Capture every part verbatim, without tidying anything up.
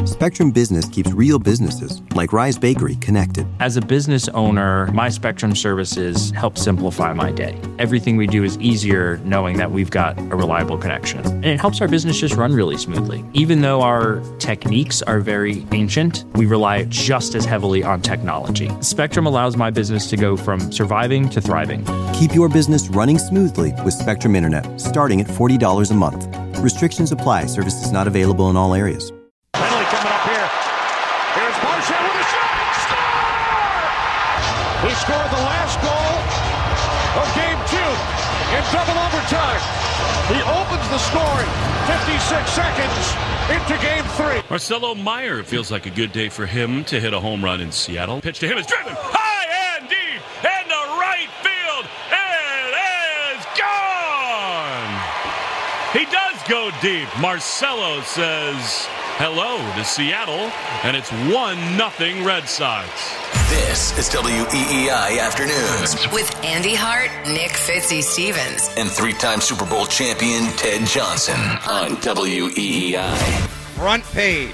Spectrum Business keeps real businesses, like Rise Bakery, connected. As a business owner, my Spectrum services help simplify my day. Everything we do is easier knowing that we've got a reliable connection. And it helps our business just run really smoothly. Even though our techniques are very ancient, we rely just as heavily on technology. Spectrum allows my business to go from surviving to thriving. Keep your business running smoothly with Spectrum Internet, starting at forty dollars a month. Restrictions apply. Services not available in all areas. Penalty coming up here. Here's Marchand with a shot. Score! He scored the last goal of game two in double overtime. He opens the scoring fifty-six seconds into game three. Marcelo Meyer, feels like a good day for him to hit a home run in Seattle. Pitch to him is driven high and deep into right field. It is gone! He does go deep. Marcelo says hello to Seattle, and it's one nothing Red Sox. This is W E E I Afternoons with Andy Hart, Nick Fitzy Stevens, and three-time Super Bowl champion Ted Johnson on W E E I. Front page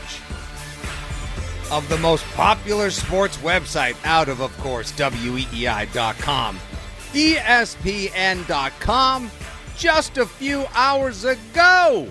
of the most popular sports website out of, of course, W E E I dot com. E S P N dot com. Just a few hours ago,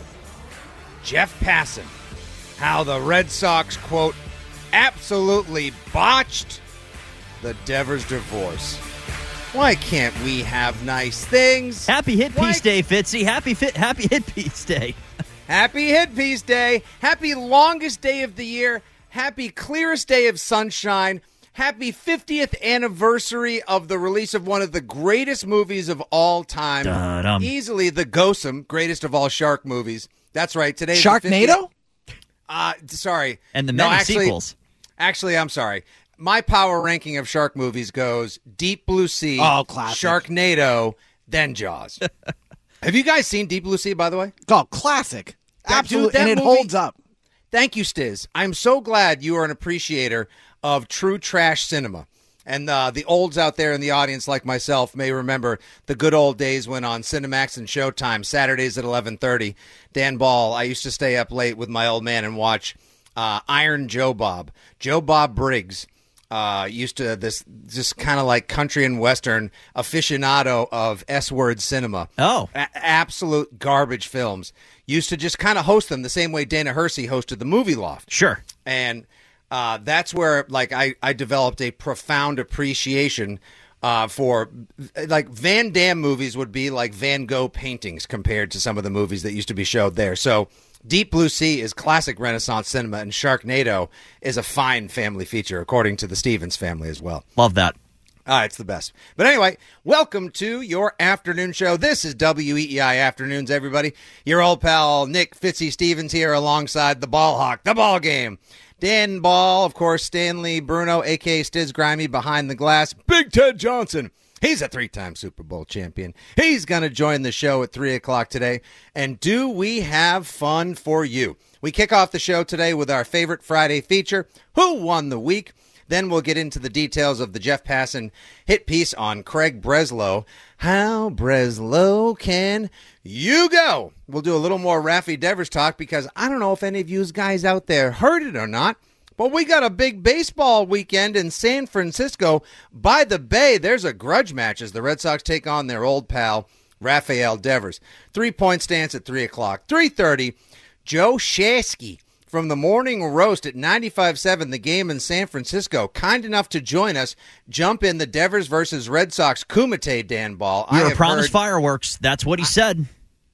Jeff Passan, how the Red Sox, quote, absolutely botched the Devers divorce. Why can't we have nice things? Happy Hit Why... Piece Day, Fitzy. Happy fit, Happy Hit Piece Day. Happy Hit Piece Day. Happy longest day of the year. Happy clearest day of sunshine. Happy fiftieth anniversary of the release of one of the greatest movies of all time. Da-dum. Easily the Gotham, greatest of all shark movies. That's right. Today Sharknado? Uh, sorry. And the no, many actually, sequels. Actually, I'm sorry. My power ranking of shark movies goes Deep Blue Sea, oh, classic. Sharknado, then Jaws. Have you guys seen Deep Blue Sea, by the way? Oh, classic. Absolutely, and it movie, holds up. Thank you, Stiz. I'm so glad you are an appreciator of true trash cinema. And uh, the olds out there in the audience, like myself, may remember the good old days when on Cinemax and Showtime, Saturdays at eleven thirty, Dan Ball, I used to stay up late with my old man and watch uh, Iron Joe Bob. Joe Bob Briggs uh, used to, this just kind of like country and western aficionado of S-word cinema. Oh. A- absolute garbage films. Used to just kind of host them the same way Dana Hersey hosted the Movie Loft. Sure. And uh, that's where, like, I, I developed a profound appreciation uh, for, like, Van Damme movies would be like Van Gogh paintings compared to some of the movies that used to be showed there. So Deep Blue Sea is classic Renaissance cinema, and Sharknado is a fine family feature, according to the Stevens family as well. Love that. Ah, it's the best. But anyway, welcome to your afternoon show. This is W E E I Afternoons, everybody. Your old pal Nick Fitzy Stevens here alongside the Ball Hawk, the ball game. Dan Ball, of course, Stanley Bruno, a k a. Stiz Grimy, behind the glass. Big Ted Johnson. He's a three-time Super Bowl champion. He's going to join the show at three o'clock today. And do we have fun for you? We kick off the show today with our favorite Friday feature, Who Won the Week? Then we'll get into the details of the Jeff Passan hit piece on Craig Breslow. How Breslow can you go? We'll do a little more Raffy Devers talk because I don't know if any of you guys out there heard it or not, but we got a big baseball weekend in San Francisco by the Bay. There's a grudge match as the Red Sox take on their old pal, Rafael Devers. Three-point stance at three o'clock. three thirty, Joe Shasky from the Morning Roast at ninety-five seven, The Game in San Francisco, kind enough to join us, jump in the Devers versus Red Sox Kumite, Dan Ball. You I were have promised heard, fireworks. That's what he said.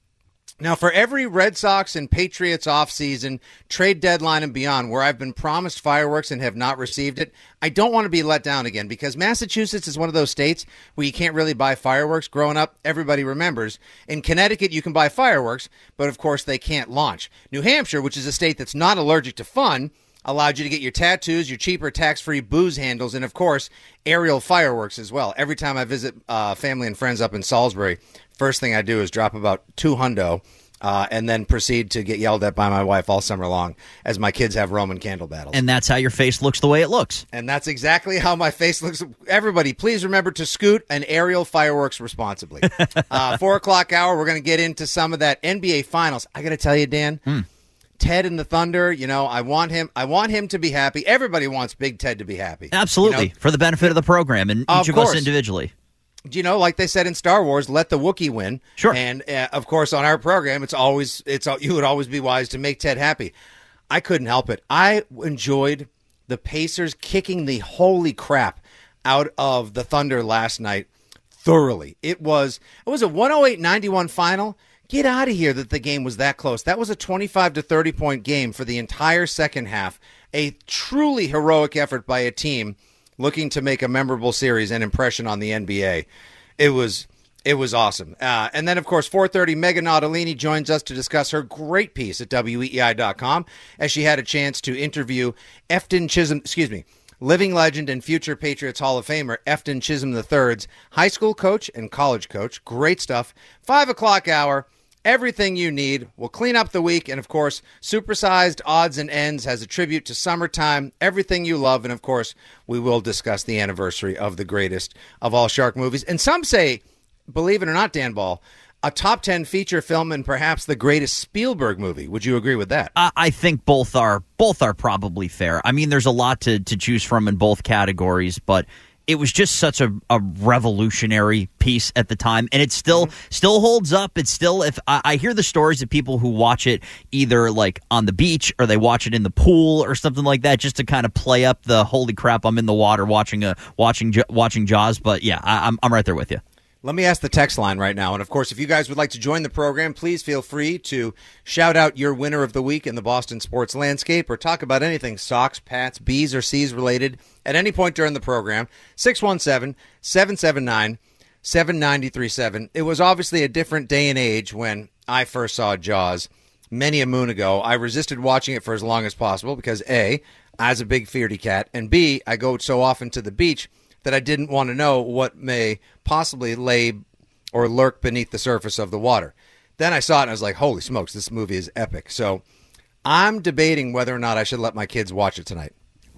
Now, for every Red Sox and Patriots offseason, trade deadline and beyond, where I've been promised fireworks and have not received it, I don't want to be let down again because Massachusetts is one of those states where you can't really buy fireworks. Growing up, everybody remembers. In Connecticut, you can buy fireworks, but of course they can't launch. New Hampshire, which is a state that's not allergic to fun, allowed you to get your tattoos, your cheaper tax-free booze handles, and of course, aerial fireworks as well. Every time I visit uh, family and friends up in Salisbury, first thing I do is drop about two hundo uh, and then proceed to get yelled at by my wife all summer long as my kids have Roman candle battles. And that's how your face looks the way it looks. And that's exactly how my face looks. Everybody, please remember to scoot an aerial fireworks responsibly. uh, four o'clock hour, we're going to get into some of that N B A Finals. I got to tell you, Dan, Mm. Ted and the Thunder, you know, I want him I want him to be happy. Everybody wants Big Ted to be happy. Absolutely. You know? For the benefit of the program and each of, of us individually. You know, like they said in Star Wars, let the Wookiee win. Sure. And, uh, of course, on our program, it's always, it's you would always be wise to make Ted happy. I couldn't help it. I enjoyed the Pacers kicking the holy crap out of the Thunder last night thoroughly. It was, it was a one oh eight ninety-one final. Get out of here that the game was that close. That was a twenty-five to thirty point game for the entire second half. A truly heroic effort by a team looking to make a memorable series and impression on the N B A. It was it was awesome. Uh, and then, of course, four thirty, Megan Naudolini joins us to discuss her great piece at W E E I dot com as she had a chance to interview Efton Chisholm, excuse me, living legend and future Patriots Hall of Famer Efton Chisholm the third's high school coach and college coach. Great stuff. Five o'clock hour. Everything you need. We'll clean up the week. And, of course, Supersized Odds and Ends has a tribute to summertime, everything you love. And, of course, we will discuss the anniversary of the greatest of all shark movies. And some say, believe it or not, Dan Ball, a top ten feature film and perhaps the greatest Spielberg movie. Would you agree with that? I, I think both are both are probably fair. I mean, there's a lot to, to choose from in both categories, but it was just such a, a revolutionary piece at the time, and it still mm-hmm. still holds up. It's still, if I, I hear the stories of people who watch it either like on the beach or they watch it in the pool or something like that, just to kind of play up the holy crap, I'm in the water watching a watching watching Jaws. But yeah, I, I'm I'm right there with you. Let me ask the text line right now. And, of course, if you guys would like to join the program, please feel free to shout out your winner of the week in the Boston sports landscape or talk about anything Sox, Pats, B's, or C's related at any point during the program. six one seven, seven seven nine, seven nine three seven. It was obviously a different day and age when I first saw Jaws many a moon ago. I resisted watching it for as long as possible because, A, I was a big fearedy cat, and B, I go so often to the beach that I didn't want to know what may possibly lay or lurk beneath the surface of the water. Then I saw it and I was like, holy smokes, this movie is epic. So I'm debating whether or not I should let my kids watch it tonight.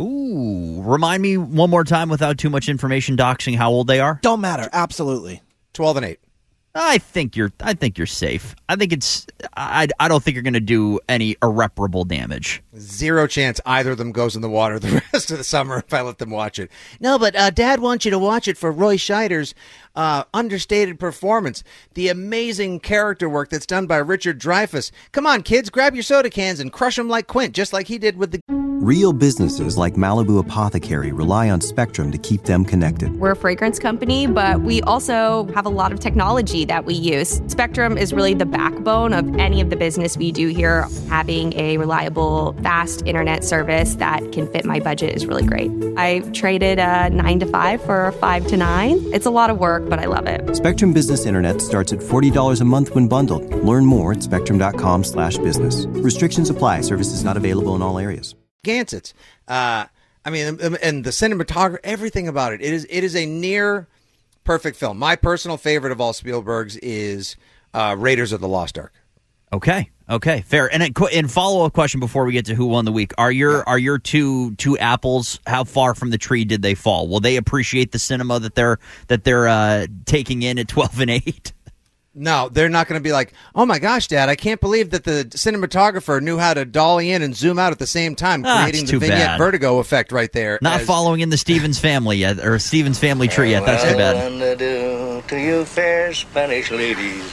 Ooh, remind me one more time without too much information doxing how old they are? Don't matter, absolutely. twelve and eight. I think you're I think you're safe. I think it's I, I don't think you're going to do any irreparable damage. Zero chance either of them goes in the water the rest of the summer if I let them watch it. No, but uh, Dad wants you to watch it for Roy Scheider's uh, understated performance, the amazing character work that's done by Richard Dreyfuss. Come on, kids, grab your soda cans and crush them like Quint, just like he did with the... Real businesses like Malibu Apothecary rely on Spectrum to keep them connected. We're a fragrance company, but we also have a lot of technology that we use. Spectrum is really the backbone of any of the business we do here. Having a reliable, fast internet service that can fit my budget is really great. I traded a nine to five for a five to nine. It's a lot of work, but I love it. Spectrum Business Internet starts at forty dollars a month when bundled. Learn more at spectrum.com slash business. Restrictions apply. Services not available in all areas. Gansets. Uh, I mean, and the cinematography, everything about it. It is it is a near perfect film. My personal favorite of all Spielberg's is uh, Raiders of the Lost Ark. Okay, okay, fair. And in follow up question before we get to who won the week, are your yeah. are your two two apples? How far from the tree did they fall? Will they appreciate the cinema that they're that they're uh, taking in at twelve and eight? No, they're not going to be like, oh my gosh, Dad, I can't believe that the cinematographer knew how to dolly in and zoom out at the same time, ah, creating the vignette bad. vertigo effect right there. Not as... following in the Stevens family yet, or Stevens family tree yet. That's too bad. Farewell and adieu to you fair Spanish ladies.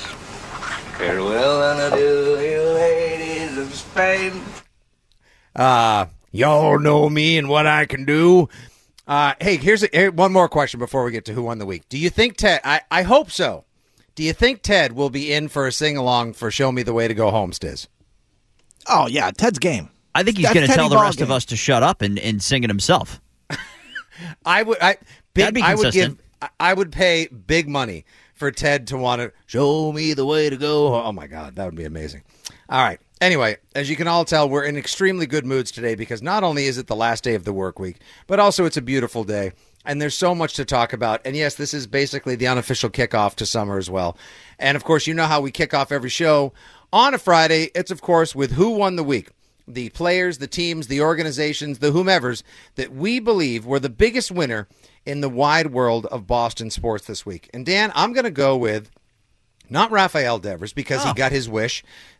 Farewell and adieu, you ladies of Spain. Uh, y'all know me and what I can do. Uh, hey, here's a, here, one more question before we get to who won the week. Do you think Ted, I, I hope so. Do you think Ted will be in for a sing-along for Show Me the Way to Go Home, Stiz? Oh, yeah, Ted's game. I think he's going to tell the rest game. of us to shut up and, and sing it himself. I would I, big, That'd be I would consistent. give I would pay big money for Ted to want to show me the way to go. Oh, my God, that would be amazing. All right. Anyway, as you can all tell, we're in extremely good moods today because not only is it the last day of the work week, but also it's a beautiful day. And there's so much to talk about. And yes, this is basically the unofficial kickoff to summer as well. And of course, you know how we kick off every show on a Friday. It's, of course, with Who Won the Week. The players, the teams, the organizations, the whomevers that we believe were the biggest winner in the wide world of Boston sports this week. And Dan, I'm going to go with not Rafael Devers because oh. he got his wish.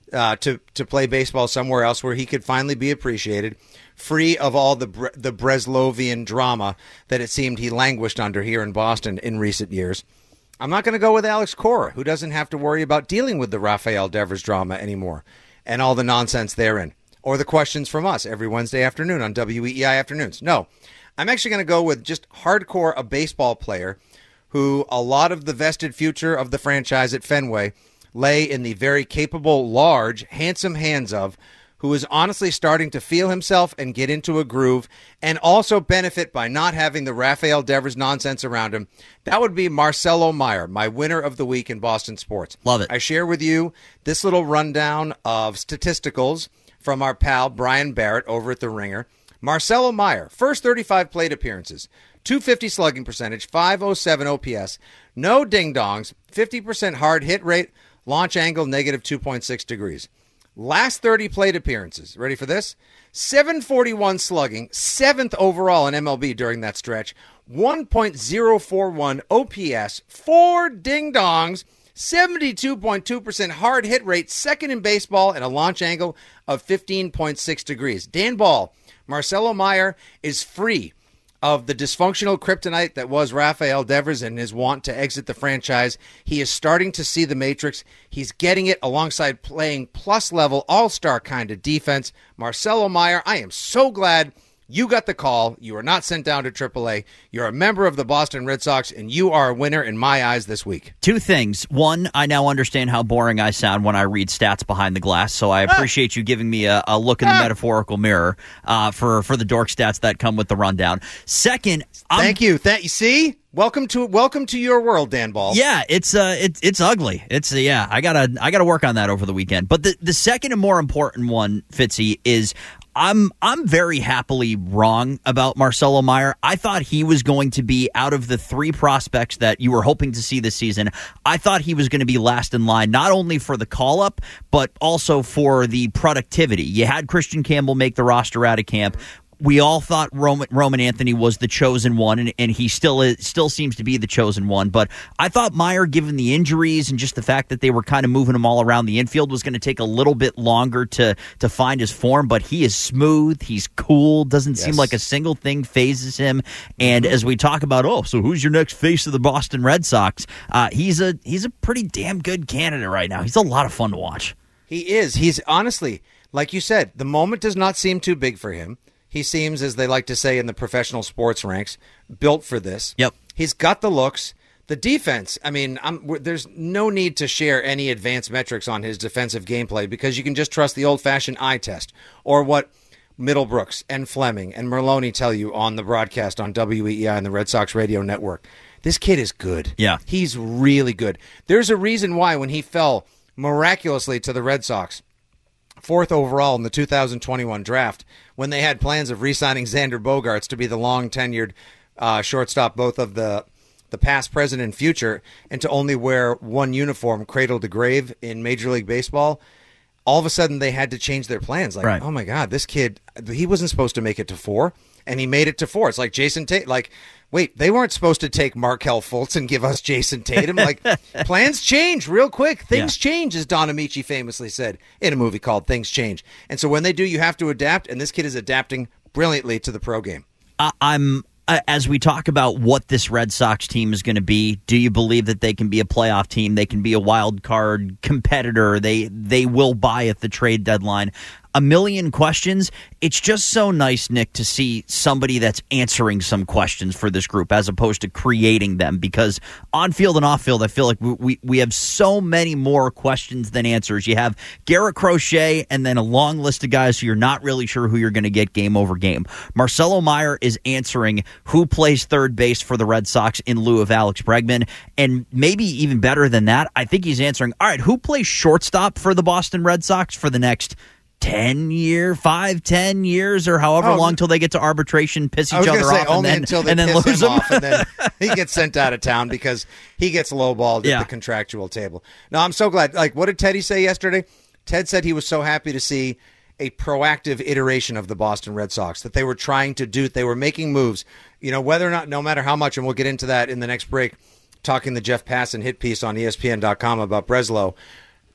uh, to to play baseball somewhere else where he could finally be appreciated, free of all the Bre- the Breslovian drama that it seemed he languished under here in Boston in recent years. I'm not going to go with Alex Cora, who doesn't have to worry about dealing with the Rafael Devers drama anymore and all the nonsense therein, or the questions from us every Wednesday afternoon on W E E I Afternoons. No, I'm actually going to go with just hardcore a baseball player who a lot of the vested future of the franchise at Fenway lay in the very capable, large, handsome hands of, who is honestly starting to feel himself and get into a groove and also benefit by not having the Rafael Devers nonsense around him. That would be Marcelo Meyer, my winner of the week in Boston sports. Love it. I share with you this little rundown of statisticals from our pal Brian Barrett over at The Ringer. Marcelo Meyer, first thirty-five plate appearances, two fifty slugging percentage, five oh seven O P S, no ding-dongs, fifty percent hard hit rate, launch angle negative two point six degrees. Last thirty plate appearances. Ready for this? seven forty-one slugging, seventh overall in M L B during that stretch, one point oh four one O P S, four ding-dongs, seventy-two point two percent hard hit rate, second in baseball, and a launch angle of fifteen point six degrees. Dan Ball, Marcelo Meyer is free of the dysfunctional kryptonite that was Rafael Devers and his want to exit the franchise. He is starting to see the matrix. He's getting it alongside playing plus-level, all-star kind of defense. Marcelo Meyer, I am so glad you got the call. You are not sent down to triple A. You're a member of the Boston Red Sox, and you are a winner in my eyes this week. Two things. One, I now understand how boring I sound when I read stats behind the glass, so I appreciate you giving me a, a look in the metaphorical mirror uh, for, for the dork stats that come with the rundown. Second, I'm, thank you. Thank you. See? Welcome to welcome to your world, Dan Ball. Yeah, it's uh, it's it's ugly. It's uh, yeah, I gotta I gotta work on that over the weekend. But the the second and more important one, Fitzy, is I'm I'm very happily wrong about Marcelo Meyer. I thought he was going to be out of the three prospects that you were hoping to see this season. I thought he was going to be last in line, not only for the call up, but also for the productivity. You had Christian Campbell make the roster out of camp. We all thought Roman, Roman Anthony was the chosen one, and, and he still is, still seems to be the chosen one. But I thought Meyer, given the injuries and just the fact that they were kind of moving him all around the infield, was going to take a little bit longer to to find his form. But he is smooth. He's cool. Doesn't yes. seem like a single thing phases him. And mm-hmm. as we talk about, oh, so who's your next face of the Boston Red Sox? Uh, he's a he's a pretty damn good candidate right now. He's a lot of fun to watch. He is. He's honestly, like you said, the moment does not seem too big for him. He seems, as they like to say in the professional sports ranks, built for this. Yep. He's got the looks. The defense, I mean, I'm, there's no need to share any advanced metrics on his defensive gameplay because you can just trust the old-fashioned eye test or what Middlebrooks and Fleming and Merloni tell you on the broadcast on W E E I and the Red Sox radio network. This kid is good. Yeah. He's really good. There's a reason why when he fell miraculously to the Red Sox, fourth overall in the two thousand twenty-one draft, when they had plans of re-signing Xander Bogaerts to be the long-tenured uh, shortstop, both of the the past, present, and future, and to only wear one uniform, cradle to grave, in Major League Baseball, all of a sudden they had to change their plans. Like, right. oh my God, this kid, he wasn't supposed to make it to four, and he made it to four. It's like Jason Tate. Like, wait, they weren't supposed to take Markelle Fultz and give us Jason Tatum. Like, plans change real quick. Things yeah. change, as Don Amici famously said in a movie called Things Change. And so when they do, you have to adapt, and this kid is adapting brilliantly to the pro game. Uh, I'm uh, as we talk about what this Red Sox team is going to be, do you believe that they can be a playoff team? They can be a wild card competitor. They they will buy at the trade deadline. A million questions. It's just so nice, Nick, to see somebody that's answering some questions for this group as opposed to creating them, because on field and off field, I feel like we, we, we have so many more questions than answers. You have Garrett Crochet and then a long list of guys who you're not really sure who you're going to get game over game. Marcelo Meyer is answering who plays third base for the Red Sox in lieu of Alex Bregman. And maybe even better than that, I think he's answering, all right, who plays shortstop for the Boston Red Sox for the next ten year, five, ten years, or however oh, long till they get to arbitration, piss each other say, off, only and then, until they and then piss lose him them. off, and then he gets sent out of town because he gets lowballed yeah. at the contractual table. No, I'm so glad. Like, what did Teddy say yesterday? Ted said he was so happy to see a proactive iteration of the Boston Red Sox, that they were trying to do, they were making moves. You know, whether or not, no matter how much, and we'll get into that in the next break, talking the Jeff Passan hit piece on E S P N dot com about Breslow.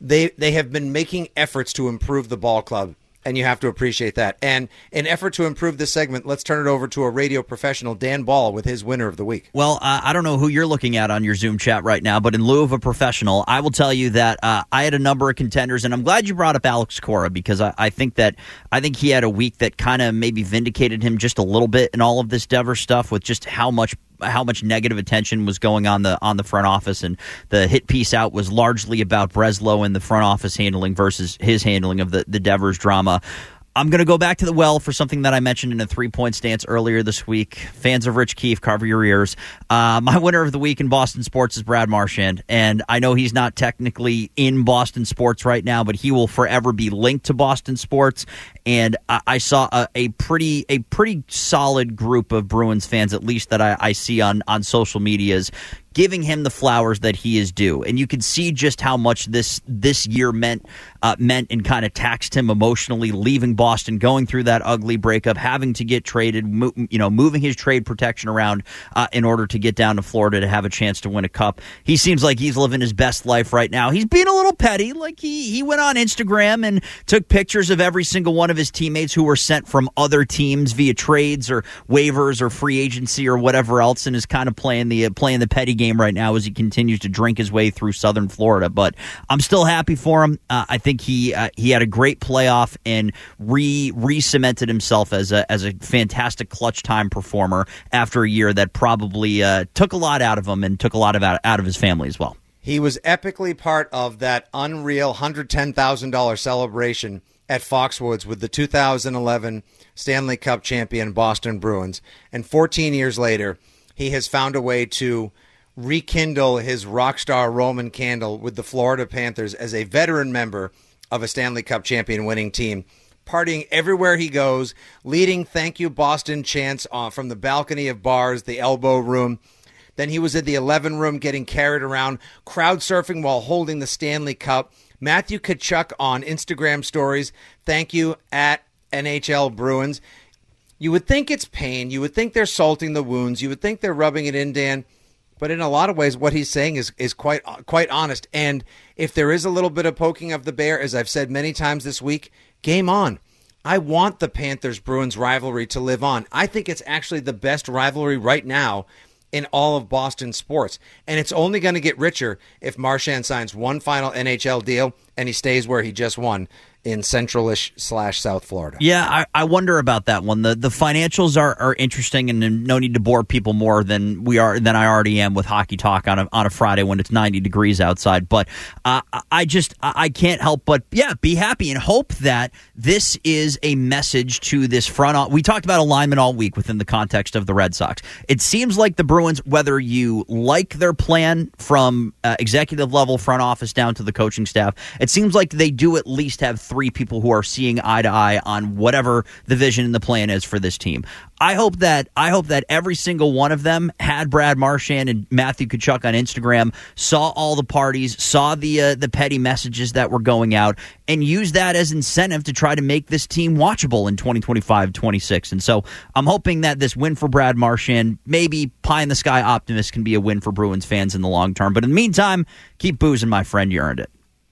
they they have been making efforts to improve the ball club. And you have to appreciate that. And in effort to improve this segment, let's turn it over to a radio professional, Dan Ball, with his winner of the week. Well, uh, I don't know who you're looking at on your Zoom chat right now, but in lieu of a professional, I will tell you that uh, I had a number of contenders, and I'm glad you brought up Alex Cora because I, I think that I think he had a week that kind of maybe vindicated him just a little bit in all of this Devers stuff with just how much how much negative attention was going on the on the front office, and the hit piece out was largely about Breslow and the front office handling versus his handling of the, the Devers drama. I'm going to go back to the well for something that I mentioned in a three-point stance earlier this week. Fans of Rich Keefe, cover your ears. Uh, my winner of the week in Boston sports is Brad Marchand, and I know he's not technically in Boston sports right now, but he will forever be linked to Boston sports. And I, I saw a, a pretty a pretty solid group of Bruins fans, at least that I, I see on, on social medias, giving him the flowers that he is due. And you can see just how much this this year meant uh, meant and kind of taxed him emotionally, leaving Boston, going through that ugly breakup, having to get traded, mo- you know, moving his trade protection around uh, in order to get down to Florida to have a chance to win a cup. He seems like he's living his best life right now. He's being a little petty. Like he, he went on Instagram and took pictures of every single one of his teammates who were sent from other teams via trades or waivers or free agency or whatever else, and is kind of playing the uh, playing the petty game right now as he continues to drink his way through Southern Florida. But I'm still happy for him. Uh, I think he uh, he had a great playoff and re re cemented himself as a as a fantastic clutch time performer after a year that probably uh, took a lot out of him and took a lot of out, out of his family as well. He was epically part of that unreal one hundred ten thousand dollars celebration at Foxwoods with the two thousand eleven Stanley Cup champion Boston Bruins. And fourteen years later, he has found a way to rekindle his rock star Roman candle with the Florida Panthers as a veteran member of a Stanley Cup champion winning team, partying everywhere he goes, leading "Thank You Boston" chants on, from the balcony of bars, the Elbow Room. Then he was in the eleven room getting carried around, crowd surfing while holding the Stanley Cup. Matthew Tkachuk on Instagram stories, "Thank you at N H L Bruins." You would think it's pain. You would think they're salting the wounds. You would think they're rubbing it in, Dan. But in a lot of ways, what he's saying is is quite quite honest. And if there is a little bit of poking of the bear, as I've said many times this week, game on. I want the Panthers-Bruins rivalry to live on. I think it's actually the best rivalry right now in all of Boston sports. And it's only going to get richer if Marchand signs one final N H L deal and he stays where he just won in central-ish slash South Florida. Yeah, I, I wonder about that one. The the financials are, are interesting, and no need to bore people more than we are than I already am with hockey talk on a on a Friday when it's ninety degrees outside. But uh, I just I can't help but yeah be happy and hope that this is a message to this front. We talked about alignment all week within the context of the Red Sox. It seems like the Bruins, whether you like their plan from uh, executive level front office down to the coaching staff, it seems like they do at least have three people who are seeing eye to eye on whatever the vision and the plan is for this team. I hope that I hope that every single one of them had Brad Marchand and Matthew Tkachuk on Instagram, saw all the parties, saw the uh, the petty messages that were going out, and used that as incentive to try to make this team watchable in twenty twenty-five twenty-six. And so I'm hoping that this win for Brad Marchand, maybe pie in the sky optimist, can be a win for Bruins fans in the long term. But in the meantime, keep boozing, my friend. You earned it.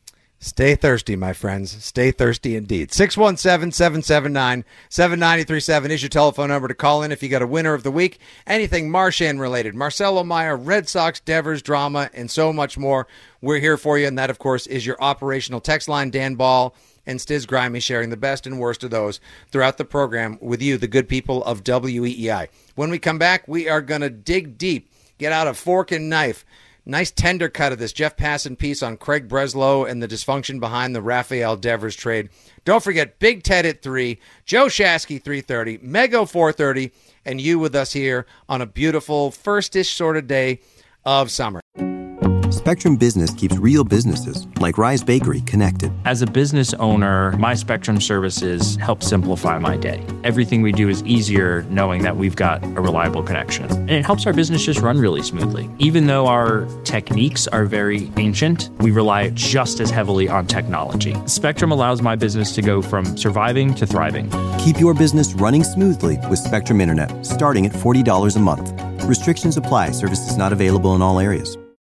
Stay thirsty, my friends. Stay thirsty indeed. six one seven, seven seven nine, seven nine three seven is your telephone number to call in if you got a winner of the week. Anything Marchand related, Marcelo Meyer, Red Sox, Devers, drama, and so much more. We're here for you, and that, of course, is your operational text line. Dan Ball and Stiz Grimy sharing the best and worst of those throughout the program with you, the good people of W E E I. When we come back, we are going to dig deep, get out a fork and knife. Nice tender cut of this Jeff Passan piece on Craig Breslow and the dysfunction behind the Rafael Devers trade. Don't forget Big Ted at three, Joe Shasky three thirty, Mego four thirty, and you with us here on a beautiful first-ish sort of day of summer. Spectrum Business keeps real businesses, like Rise Bakery, connected. As a business owner, my Spectrum services help simplify my day. Everything we do is easier knowing that we've got a reliable connection. And it helps our business just run really smoothly. Even though our techniques are very ancient, we rely just as heavily on technology. Spectrum allows my business to go from surviving to thriving. Keep your business running smoothly with Spectrum Internet, starting at forty dollars a month. Restrictions apply. Services not available in all areas.